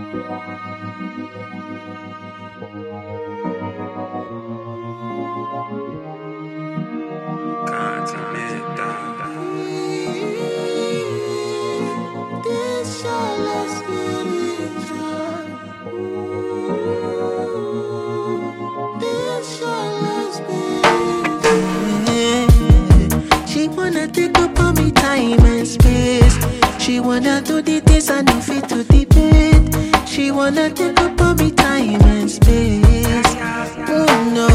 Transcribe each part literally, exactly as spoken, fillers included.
She wanna take up all me time and space. She wanna do the things I know fit to debate. She wanna take up all me time and space. Oh no,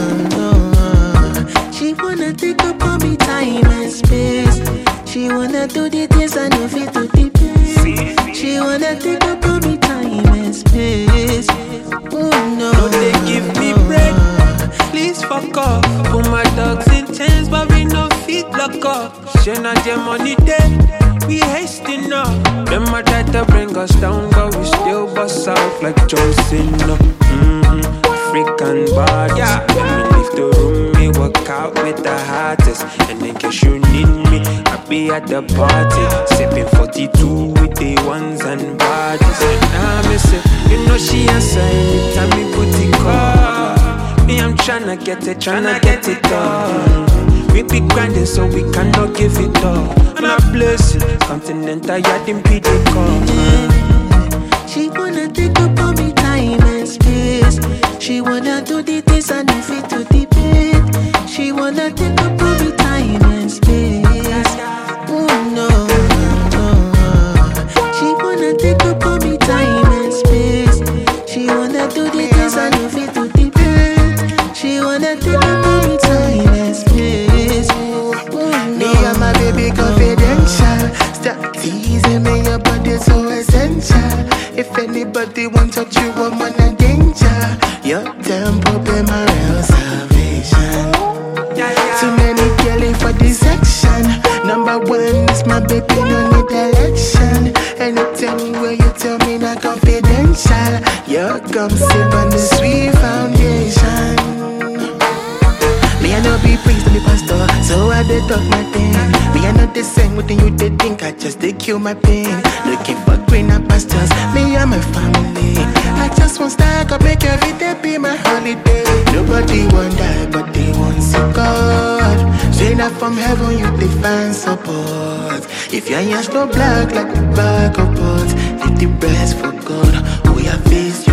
no. She wanna take up all me time and space. She wanna do the things I know fit to debate. She wanna take up all me time and space. Oh no, no, they give me bread. Please fuck off. Put my dogs in chains, but we no feet lock up. She not your money dead. We hasting up. Them a try to bring us down, but we still bust out like John Cena. Mm-hmm. African bodies. Yeah. When we leave the room, me work out with the hottest. And in case you need me, I be at the party, sipping forty-two with the ones and bodies. And I miss it. You know she answer anytime we put it call. Me, I'm tryna get it, tryna get it done. We be grinding so we cannot give it up. And I bless you, Continental, yeah, them P D call. She wanna take up all me time and space. She wanna do the things I know fit to debate. She wanna take up all me time and space. Oh no, no. She wanna take up all me time and space. She wanna do the things I know fit to debate. She wanna take up all me time and space. Oh, me and my baby confidential. Stop teasing me, your body's so essential. If anybody wants to touch you, I'm on a danger. Your tempo be my real salvation. Too many girls for this section. Number one is my baby, no need election. Anything where you tell me not confidential. You come sit on the sweet foundation. Me I know be priest and be pastor, so I did talk my thing. Me I know the same with you they think I just they kill my pain. Looking for greener pastures, me and my family. I just want stack up, make every day be my holiday. Nobody want die, but they want see God. Straight up from heaven, you define support. If your hands no black like the back of pots, leave the rest for God. We are face